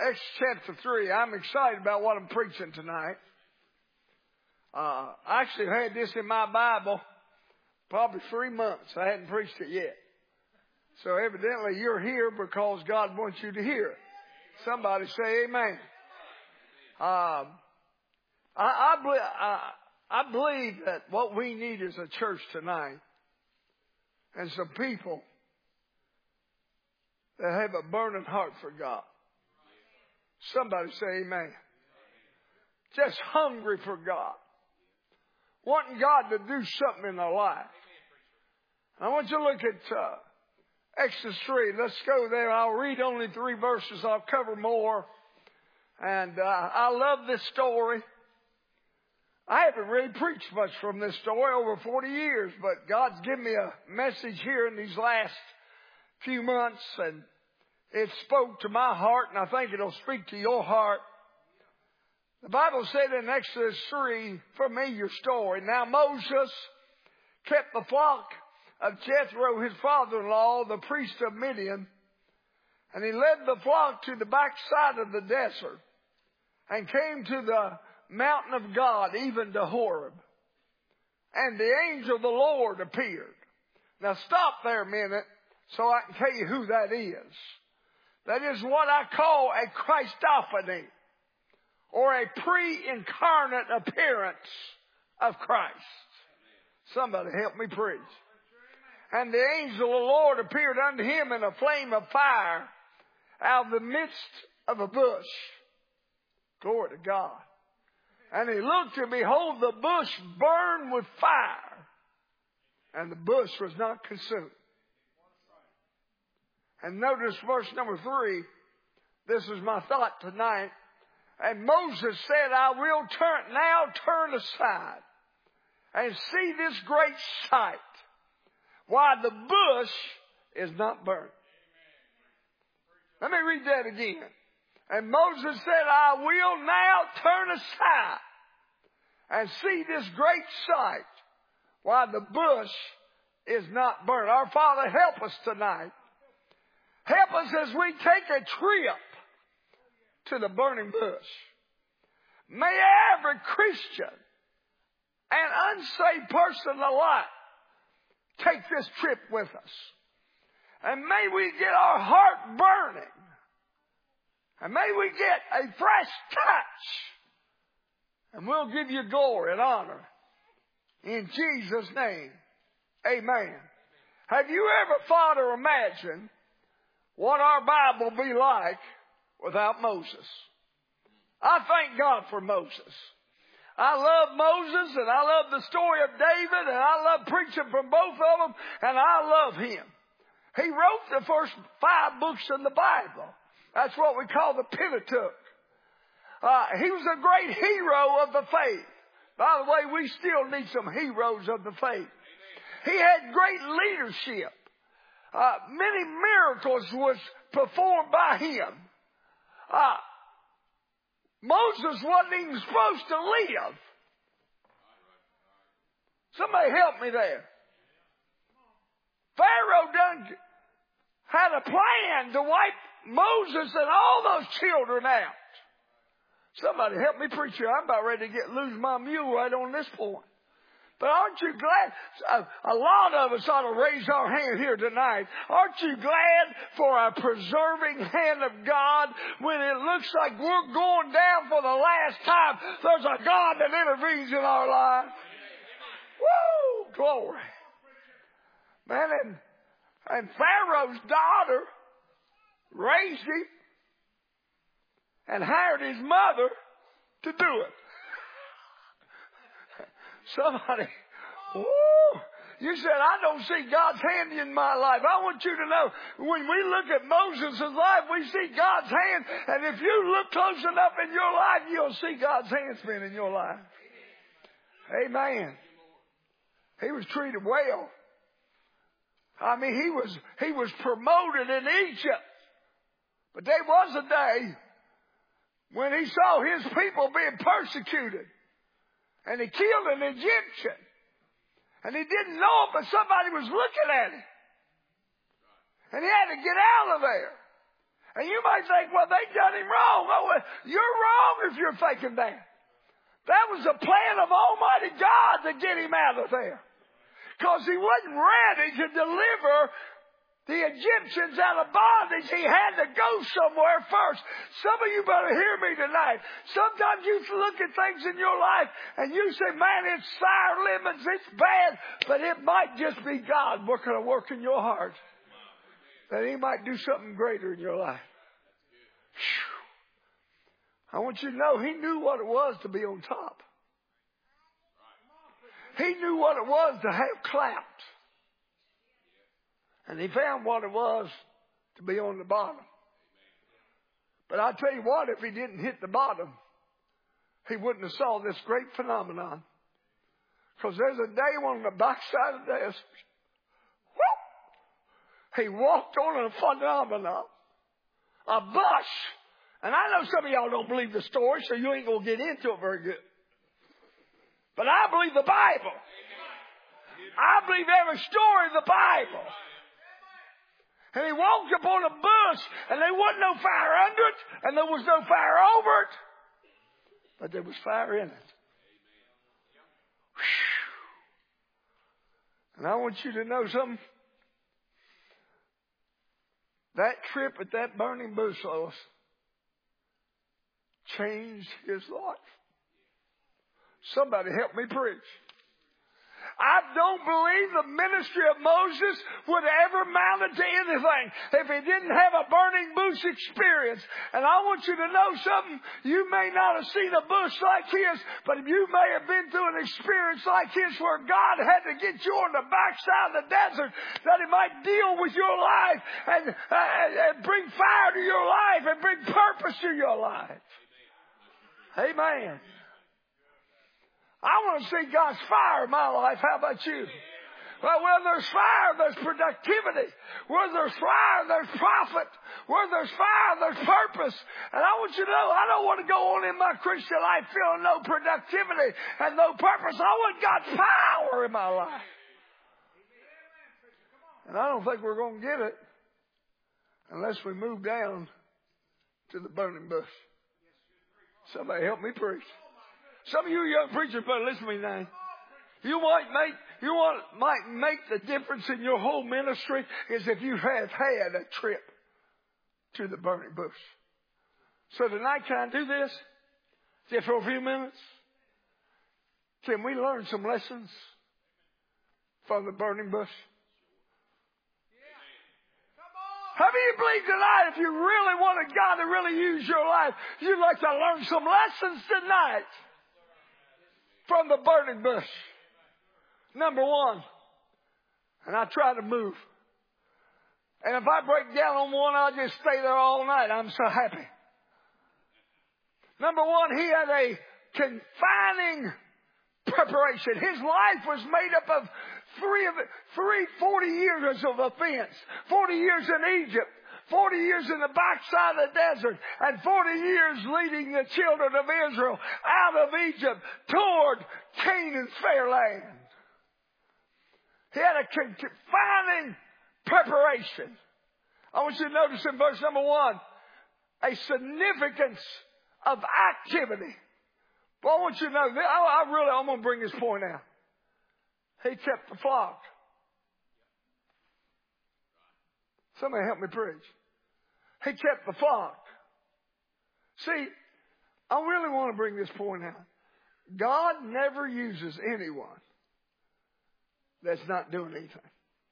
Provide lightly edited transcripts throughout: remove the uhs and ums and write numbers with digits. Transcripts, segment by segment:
Acts chapter 3. I'm excited about what I'm preaching tonight. I actually had this in my Bible probably 3 months. I hadn't preached it yet. So evidently you're here because God wants you to hear it. Somebody say amen. I believe that what we need is a church tonight and some people that have a burning heart for God. Somebody say amen. Just hungry for God. Wanting God to do something in their life. I want you to look at Exodus 3. Let's go there. I'll read only 3 verses. I'll cover more. And I love this story. I haven't really preached much from this story over 40 years, but God's given me a message here in these last few months, and it spoke to my heart, and I think it'll speak to your heart. The Bible said in Exodus 3, familiar story. Now Moses kept the flock of Jethro, his father-in-law, the priest of Midian, and he led the flock to the backside of the desert and came to the mountain of God, even to Horeb. And the angel of the Lord appeared. Now stop there a minute so I can tell you who that is. That is what I call a Christophany, or a pre-incarnate appearance of Christ. Somebody help me preach. And the angel of the Lord appeared unto him in a flame of fire out of the midst of a bush. Glory to God. And he looked, and behold, the bush burned with fire, and the bush was not consumed. And notice verse number 3. This is my thought tonight. And Moses said, I will now turn aside and see this great sight, why the bush is not burnt. Let me read that again. And Moses said, I will now turn aside and see this great sight, why the bush is not burnt. Our Father, help us tonight. Help us as we take a trip to the burning bush. May every Christian and unsaved person alike take this trip with us. And may we get our heart burning. And may we get a fresh touch. And we'll give you glory and honor. In Jesus' name, amen. Have you ever thought or imagined what our Bible will be like without Moses? I thank God for Moses. I love Moses, and I love the story of David, and I love preaching from both of them, and I love him. He wrote the first 5 books in the Bible. That's what we call the Pentateuch. He was a great hero of the faith. By the way, we still need some heroes of the faith. He had great leadership. Many miracles was performed by him. Moses wasn't even supposed to live. Somebody help me there. Pharaoh done had a plan to wipe Moses and all those children out. Somebody help me preach here. I'm about ready to lose my mule right on this point. But aren't you glad? A lot of us ought to raise our hand here tonight. Aren't you glad for a preserving hand of God when it looks like we're going down for the last time? There's a God that intervenes in our life. Woo! Glory. Man, and Pharaoh's daughter raised him and hired his mother to do it. Somebody, woo, you said, I don't see God's hand in my life. I want you to know, when we look at Moses' life, we see God's hand. And if you look close enough in your life, you'll see God's hand's been in your life. Amen. He was treated well. I mean, he was promoted in Egypt. But there was a day when he saw his people being persecuted. And he killed an Egyptian. And he didn't know it, but somebody was looking at him. And he had to get out of there. And you might think, well, they done him wrong. You're wrong if you're thinking that. That was the plan of Almighty God to get him out of there. Because he wasn't ready to deliver the Egyptians out of bondage. He had to go somewhere first. Some of you better hear me tonight. Sometimes you look at things in your life and you say, man, it's sour lemons, it's bad. But it might just be God working a work in your heart. That he might do something greater in your life. Whew. I want you to know he knew what it was to be on top. He knew what it was to have clapped. And he found what it was to be on the bottom. But I tell you what, if he didn't hit the bottom, he wouldn't have saw this great phenomenon. Because there's a day on the backside of this, he walked on a phenomenon, a bus. And I know some of y'all don't believe the story, so you ain't going to get into it very good. But I believe the Bible. I believe every story of the Bible. And he walked upon a bush, and there wasn't no fire under it, and there was no fire over it. But there was fire in it. Whew. And I want you to know something. That trip at that burning bush, Lois, changed his life. Somebody help me preach. I don't believe the ministry of Moses would have ever amounted to anything if he didn't have a burning bush experience. And I want you to know something. You may not have seen a bush like his, but you may have been through an experience like his where God had to get you on the backside of the desert that he might deal with your life and bring fire to your life and bring purpose to your life. Amen. I want to see God's fire in my life. How about you? Well, where there's fire, there's productivity. Where there's fire, there's profit. Where there's fire, there's purpose. And I want you to know, I don't want to go on in my Christian life feeling no productivity and no purpose. I want God's power in my life. And I don't think we're going to get it unless we move down to the burning bush. Somebody help me preach. Some of you young preachers better listen to me now. You might make the difference in your whole ministry is if you have had a trip to the burning bush. So tonight, can I do this? Just for a few minutes? Can we learn some lessons from the burning bush? How many of you believe tonight if you really wanted God to really use your life, you'd like to learn some lessons tonight from the burning bush? Number one, and I try to move. And if I break down on one, I'll just stay there all night. I'm so happy. Number one, he had a confining preparation. His life was made up of 40 years of offense, 40 years in Egypt, 40 years in the backside of the desert, and 40 years leading the children of Israel out of Egypt toward Canaan's fair land. He had a confining preparation. I want you to notice in verse number 1, a significance of activity. Well, I want you to know, I'm going to bring this point out. He kept the flock. Somebody help me preach. He kept the flock. See, I really want to bring this point out. God never uses anyone that's not doing anything.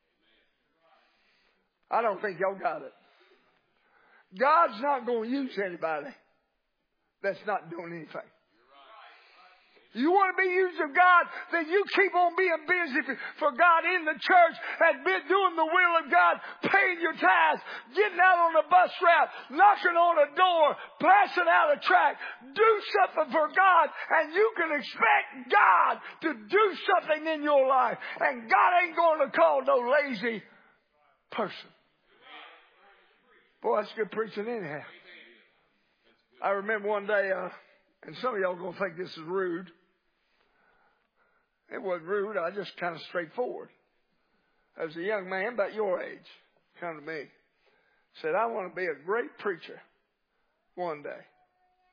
I don't think y'all got it. God's not going to use anybody that's not doing anything. You want to be used of God, then you keep on being busy for God in the church and doing the will of God, paying your tithes, getting out on the bus route, knocking on a door, passing out a tract. Do something for God, and you can expect God to do something in your life. And God ain't going to call no lazy person. Boy, that's good preaching anyhow. I remember one day, and some of y'all are going to think this is rude. It wasn't rude. I just kind of straightforward. There was a young man about your age come to me. Said, I want to be a great preacher one day.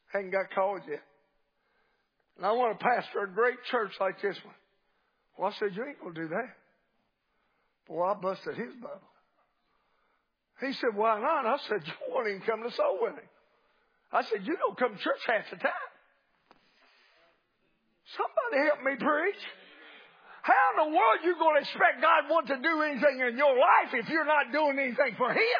Hadn't got called yet. And I want to pastor a great church like this one. Well, I said, you ain't going to do that. Boy, I busted his bubble. He said, why not? I said, you won't even come to soul winning. I said, you don't come to church half the time. Somebody help me preach. How in the world are you going to expect God wants to do anything in your life if you're not doing anything for Him?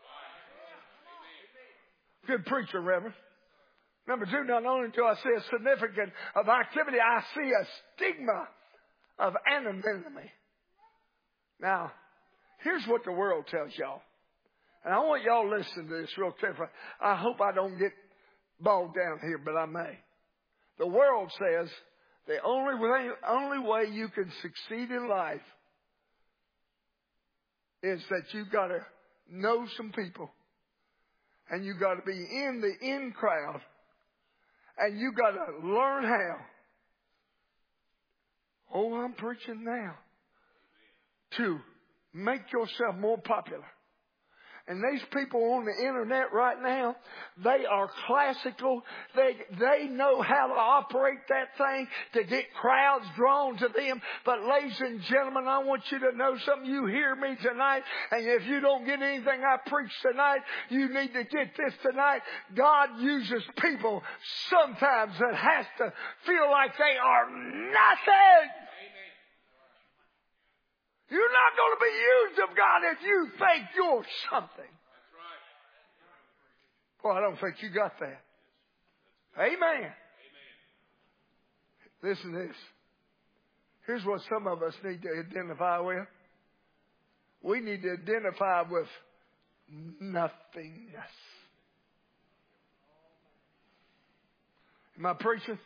Good preacher, Reverend. Number two, not only do I see a significance of activity, I see a stigma of anonymity. Now, here's what the world tells y'all. And I want y'all to listen to this real carefully. I hope I don't get bogged down here, but I may. The world says the only way you can succeed in life is that you've got to know some people. And you've got to be in the in crowd. And you've got to learn how. Oh, I'm preaching now. To make yourself more popular. And these people on the internet right now, they are classical. They know how to operate that thing to get crowds drawn to them. But ladies and gentlemen, I want you to know something. You hear me tonight, and if you don't get anything I preach tonight, you need to get this tonight. God uses people sometimes that has to feel like they are nothing. You're not going to be used of God if you think you're something. Well, I don't think you got that. Amen. Listen to this. Here's what some of us need to identify with. We need to identify with nothingness. Am I preaching?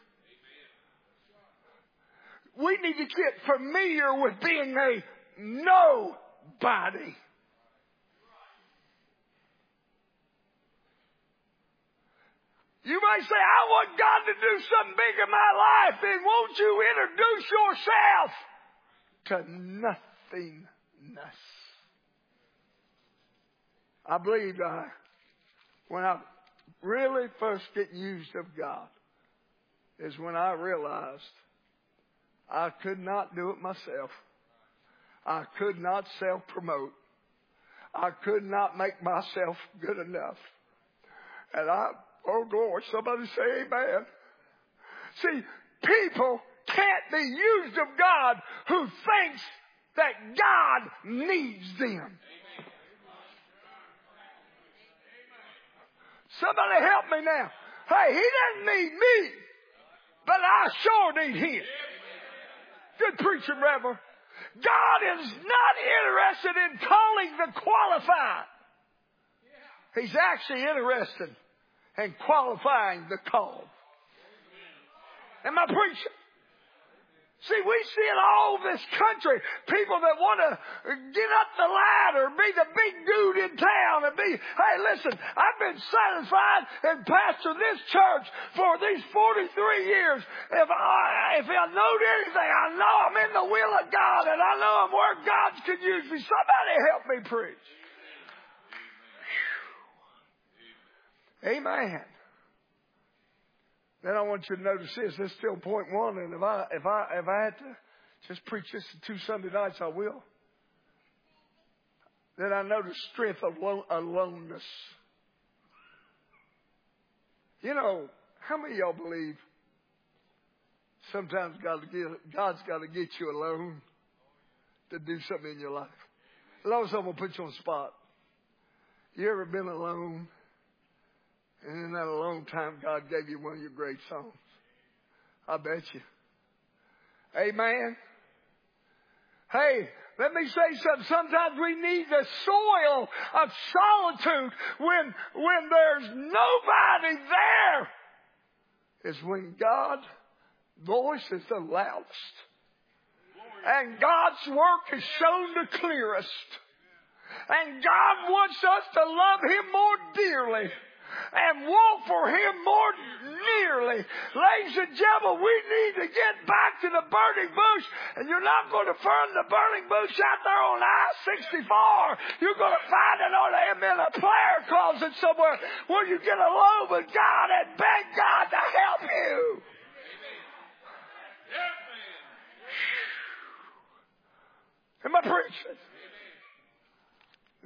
We need to get familiar with being a nobody. You may say, I want God to do something big in my life. Then won't you introduce yourself to nothingness? I believe when I really first get used of God is when I realized I could not do it myself. I could not self-promote. I could not make myself good enough. And oh glory, somebody say amen. See, people can't be used of God who thinks that God needs them. Somebody help me now. Hey, He doesn't need me, but I sure need Him. Good preaching, Reverend. God is not interested in calling the qualified. He's actually interested in qualifying the called. Am I preaching? See, we see in all this country people that want to get up the ladder, be the big dude in town, and be, hey, listen, I've been satisfied and pastor this church for these 43 years. If I know anything, I know I'm in the will of God, and I know I'm where God can use me. Somebody help me preach. Amen. Then I want you to notice this. This is still point one. And if I had to just preach this 2 Sunday nights, I will. Then I notice strength of aloneness. You know, how many of y'all believe sometimes God's got to get you alone to do something in your life? As long as I'm going to put you on the spot. You ever been alone? And in that alone time, God gave you one of your great songs. I bet you. Amen. Hey, let me say something. Sometimes we need the soil of solitude when there's nobody there. Is when God's voice is the loudest. And God's work is shown the clearest. And God wants us to love Him more dearly. And walk for Him more nearly. Ladies and gentlemen, we need to get back to the burning bush. And you're not going to find the burning bush out there on I-64. You're going to find it in a prayer closet somewhere where you get alone with God and beg God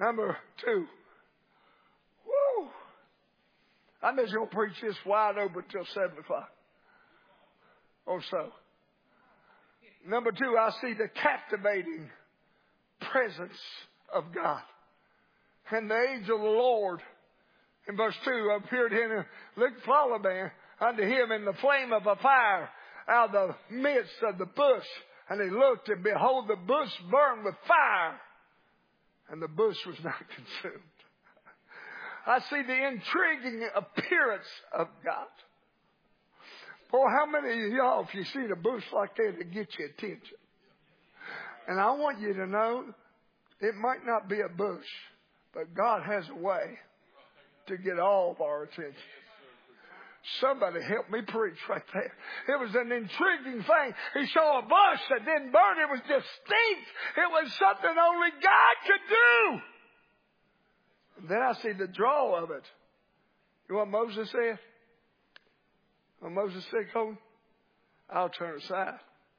Number 2. Woo! I'm just going to preach this wide open till 7 o'clock or so. Number 2, I see the captivating presence of God. And the angel of the Lord, in verse 2, appeared in him, looked, follow me, unto him in the flame of a fire out of the midst of the bush. And he looked, and behold, the bush burned with fire, and the bush was not consumed. I see the intriguing appearance of God. Boy, how many of y'all, if you see the bush like that, it gets your attention? And I want you to know, it might not be a bush, but God has a way to get all of our attention. Somebody help me preach right there. It was an intriguing thing. He saw a bush that didn't burn. It was distinct. It was something only God could do. And then I see the draw of it. You know what Moses said? When Moses said, Colton, I'll turn aside.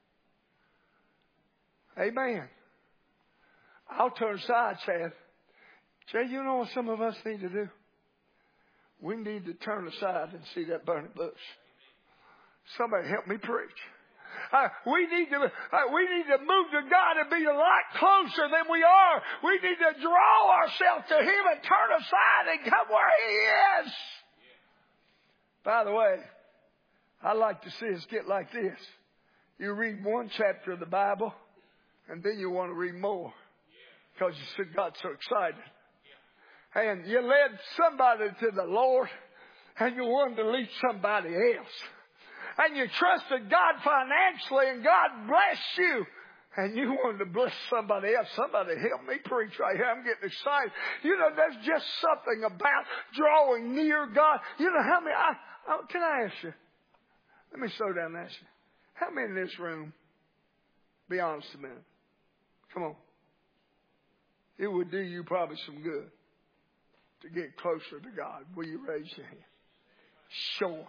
Amen. I'll turn aside, Chad. Chad, you know what some of us need to do? We need to turn aside and see that burning bush. Somebody help me preach. We need to move to God and be a lot closer than we are. We need to draw ourselves to Him and turn aside and come where He is. By the way, I like to see us get like this. You read one chapter of the Bible, and then you want to read more because you got so excited. And you led somebody to the Lord, and you wanted to lead somebody else. And you trusted God financially, and God blessed you. And you wanted to bless somebody else. Somebody help me preach right here. I'm getting excited. You know, there's just something about drawing near God. You know how many, can I ask you? Let me slow down and ask you. How many in this room, be honest a minute. Come on. It would do you probably some good to get closer to God. Will you raise your hand? Sure.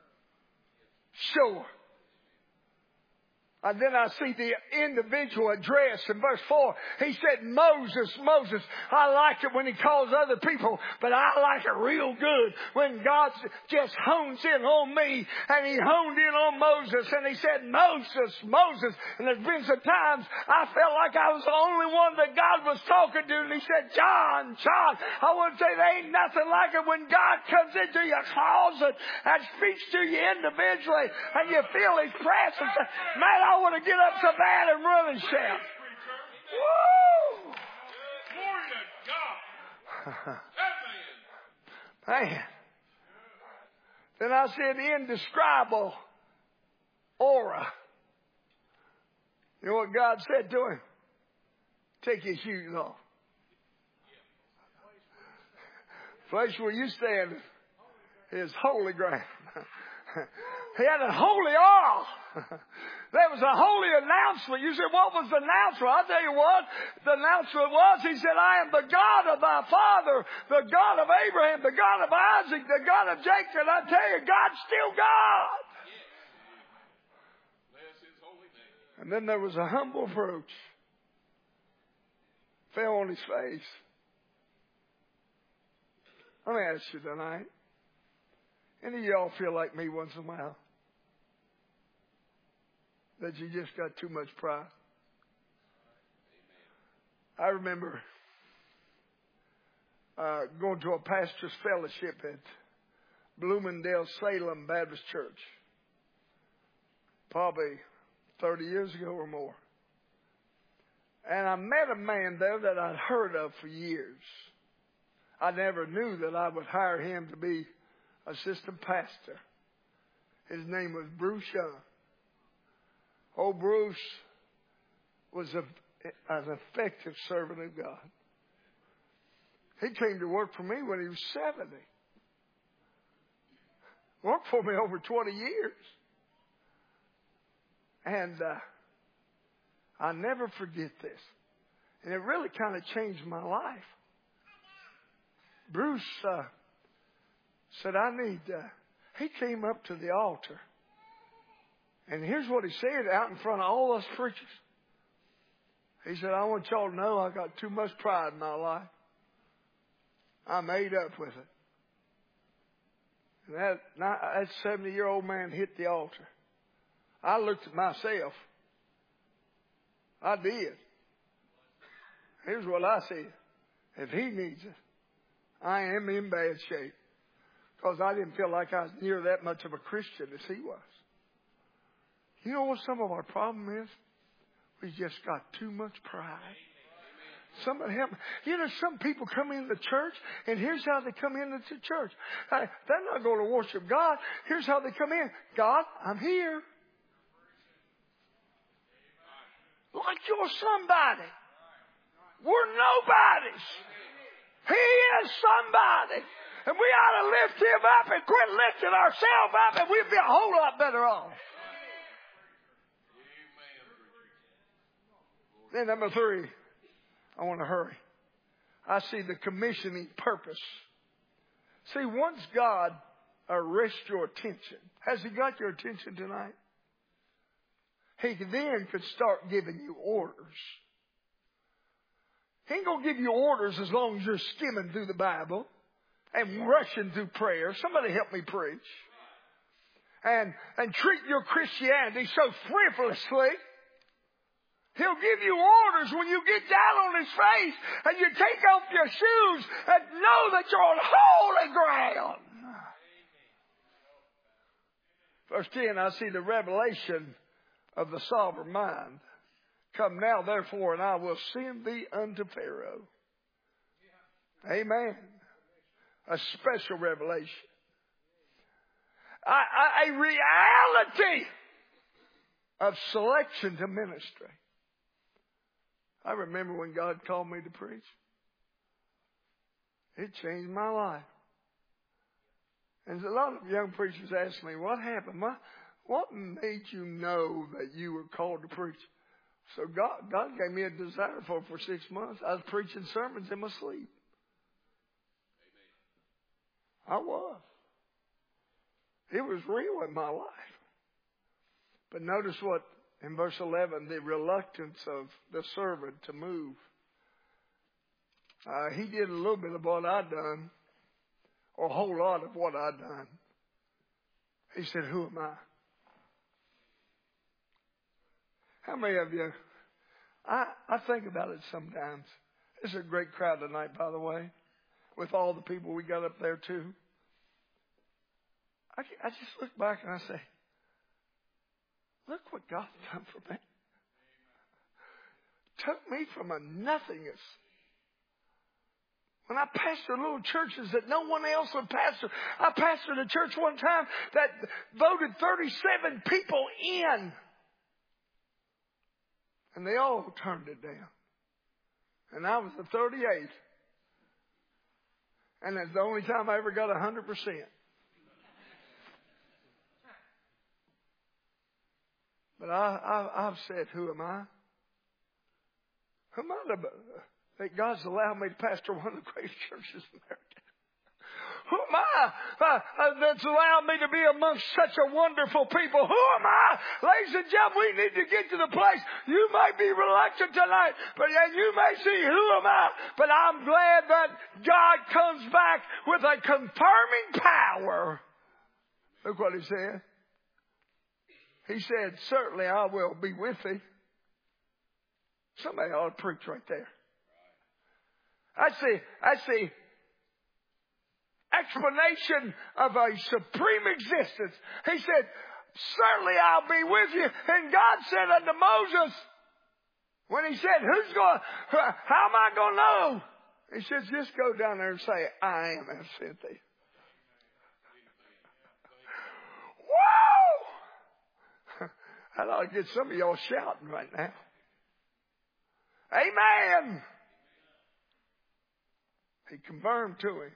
Sure. And then I see the individual address in verse 4. He said, Moses, Moses. I like it when he calls other people, but I like it real good when God just hones in on me. And he honed in on Moses, and he said, Moses, Moses. And there's been some times I felt like I was the only one that God was talking to. And he said, John, John. I want to say there ain't nothing like it when God comes into your closet and speaks to you individually, and you feel His presence. Man, I want to get up so bad and run and shout. Woo! Man. Then I see an indescribable aura. You know what God said to him? Take your shoes off. Place where you stand is holy ground. He had a holy oil. There was a holy announcement. You said, what was the announcement? I'll tell you what the announcement was. He said, I am the God of thy father, the God of Abraham, the God of Isaac, the God of Jacob. And I tell you, God's still God. And then there was a humble approach. Fell on his face. Let me ask you tonight. Any of y'all feel like me once in a while? That you just got too much pride? I remember going to a pastor's fellowship at Bloomingdale Salem Baptist Church. Probably 30 years ago or more. And I met a man there that I'd heard of for years. I never knew that I would hire him to be assistant pastor. His name was Bruce Young. Old Bruce was an effective servant of God. He came to work for me when he was 70. Worked for me over 20 years. And I'll never forget this. And it really kind of changed my life. Bruce said, he came up to the altar. And here's what he said out in front of all us preachers. He said, I want y'all to know I got too much pride in my life. I made up with it. And that 70-year-old man hit the altar. I looked at myself. I did. Here's what I said. If he needs it, I am in bad shape. Because I didn't feel like I was near that much of a Christian as he was. You know what some of our problem is? We just got too much pride. Somebody help me. You know, some people come into church, and here's how they come into the church. They're not going to worship God. Here's how they come in. God, I'm here. Like you're somebody. We're nobodies. He is somebody. And we ought to lift him up and quit lifting ourselves up, and we'd be a whole lot better off. Then number 3, I want to hurry. I see the commissioning purpose. See, once God arrests your attention, has he got your attention tonight? He then could start giving you orders. He ain't going to give you orders as long as you're skimming through the Bible and rushing through prayer. Somebody help me preach. And treat your Christianity so frivolously. He'll give you orders when you get down on his face and you take off your shoes and know that you're on holy ground. Verse 10, I see the revelation of the sovereign mind. Come now, therefore, and I will send thee unto Pharaoh. Amen. A special revelation. A reality of selection to ministry. I remember when God called me to preach. It changed my life. And a lot of young preachers ask me, what happened? What made you know that you were called to preach? So God gave me a desire for it for 6 months. I was preaching sermons in my sleep. I was. It was real in my life. But notice what, in verse 11, the reluctance of the servant to move. He did a little bit of what I'd done, or a whole lot of what I'd done. He said, who am I? How many of you, I think about it sometimes. It's a great crowd tonight, by the way, with all the people we got up there too. I just look back and I say, look what God's done for me. Took me from a nothingness. When I pastored little churches that no one else would pastor. I pastored a church one time that voted 37 people in. And they all turned it down. And I was the 38th. And that's the only time I ever got 100%. But I've said, who am I? Who am I that God's allowed me to pastor one of the greatest churches in America? Who am I that's allowed me to be amongst such a wonderful people? Who am I? Ladies and gentlemen, we need to get to the place. You may be reluctant tonight, but you may see, who am I? But I'm glad that God comes back with a confirming power. Look what he said. He said, certainly I will be with thee. Somebody ought to preach right there. That's the explanation of a supreme existence. He said, certainly I'll be with you. And God said unto Moses, when he said, how am I going to know? He says, just go down there and say, I am have sent thee. Whoa! I ought to get some of y'all shouting right now. Amen. He confirmed to him.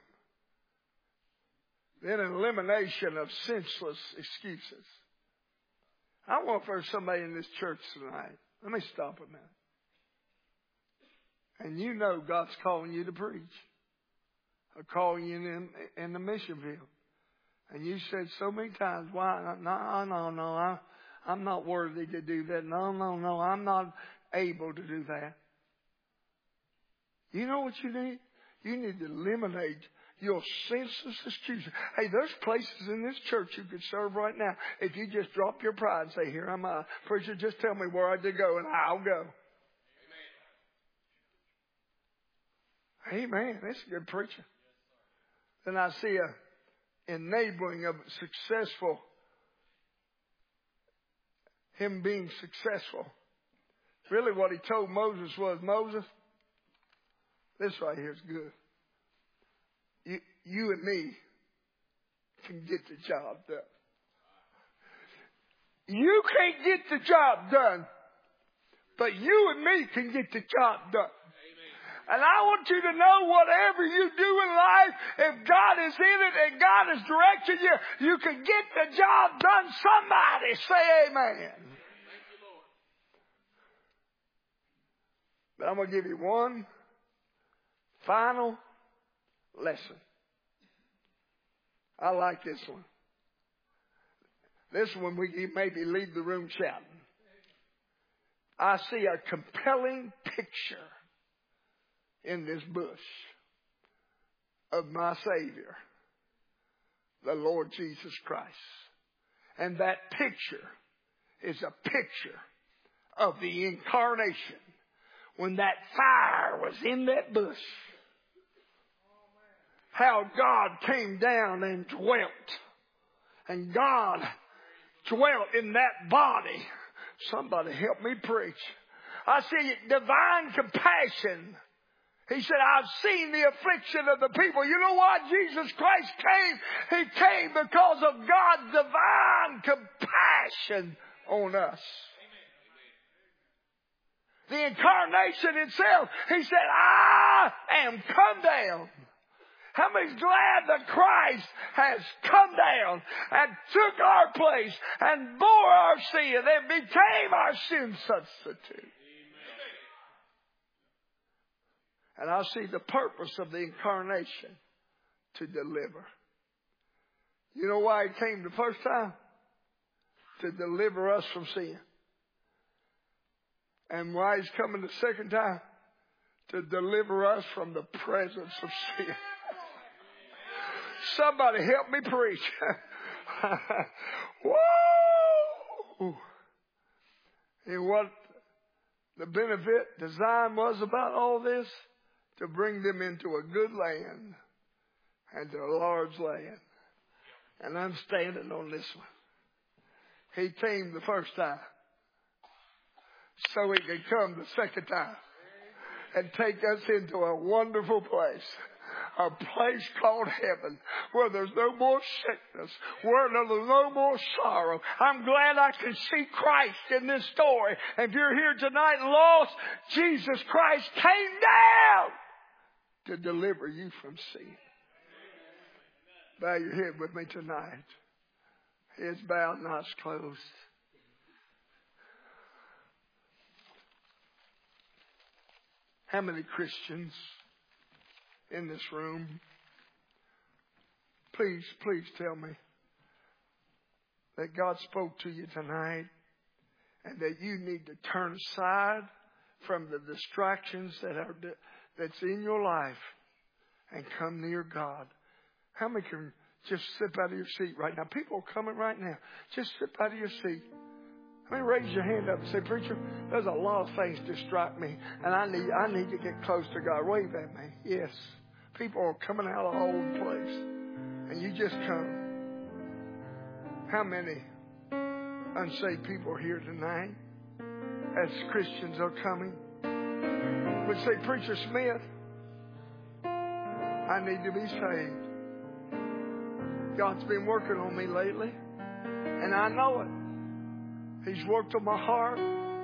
Then an elimination of senseless excuses. I want for somebody in this church tonight. Let me stop a minute. And you know God's calling you to preach. Or calling you in the mission field. And you said so many times, why? No, I'm not worthy to do that. No, I'm not able to do that. You know what you need? You need to eliminate your senseless excuses. Hey, there's places in this church you could serve right now if you just drop your pride and say, here am I. Preacher, just tell me where I to go and I'll go. Amen. That's a good preacher. Then I see a enabling of successful, him being successful. Really what he told Moses was, Moses, this right here is good. You and me can get the job done. You can't get the job done, but you and me can get the job done. And I want you to know whatever you do in life, if God is in it and God is directing you, you can get the job done. Somebody say amen. Thank you, Lord. But I'm going to give you one final lesson. I like this one. This one we can maybe leave the room shouting. I see a compelling picture in this bush of my Savior, the Lord Jesus Christ. And that picture is a picture of the incarnation when that fire was in that bush. How God came down and dwelt. And God dwelt in that body. Somebody help me preach. I see divine compassion. He said, I've seen the affliction of the people. You know why Jesus Christ came? He came because of God's divine compassion on us. The incarnation itself, he said, I am come down. How many's glad that Christ has come down and took our place and bore our sin and became our sin substitute? And I see the purpose of the incarnation to deliver. You know why he came the first time? To deliver us from sin. And why he's coming the second time? To deliver us from the presence of sin. Somebody help me preach. Whoa! And what the benefit design was about all this? To bring them into a good land and to a large land. And I'm standing on this one. He came the first time so he could come the second time and take us into a wonderful place. A place called heaven where there's no more sickness, where there's no more sorrow. I'm glad I can see Christ in this story. If you're here tonight lost, Jesus Christ came down to deliver you from sin. Bow your head with me tonight. Heads bowed, eyes closed. How many Christians in this room, please tell me that God spoke to you tonight and that you need to turn aside from the distractions that's in your life and come near God. How many can just slip out of your seat right now? People are coming right now. Just slip out of your seat. I mean, raise your hand up and say, preacher, there's a lot of things distract me, and I need to get close to God. Wave at me. Yes. People are coming out of the old place, and you just come. How many unsaved people are here tonight as Christians are coming? Would say, Preacher Smith, I need to be saved. God's been working on me lately, and I know it. He's worked on my heart.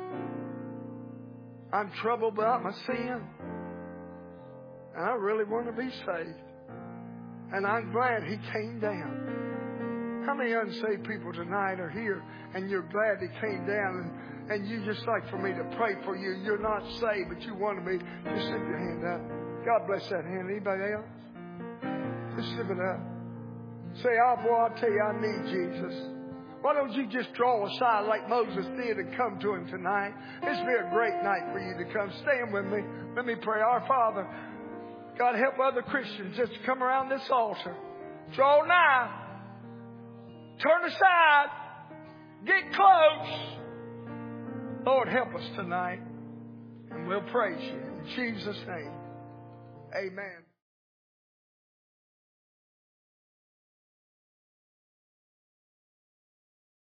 I'm troubled about my sin. And I really want to be saved. And I'm glad he came down. How many unsaved people tonight are here and you're glad he came down and you just like for me to pray for you. You're not saved, but you want me. Just slip your hand up. God bless that hand. Anybody else? Just slip it up. Say, oh boy, I'll tell you, I need Jesus. Why don't you just draw aside like Moses did and come to him tonight? This will be a great night for you to come. Stand with me. Let me pray. Our Father, God, help other Christians just to come around this altar. Draw nigh. Turn aside. Get close. Lord, help us tonight. And we'll praise you. In Jesus' name, amen.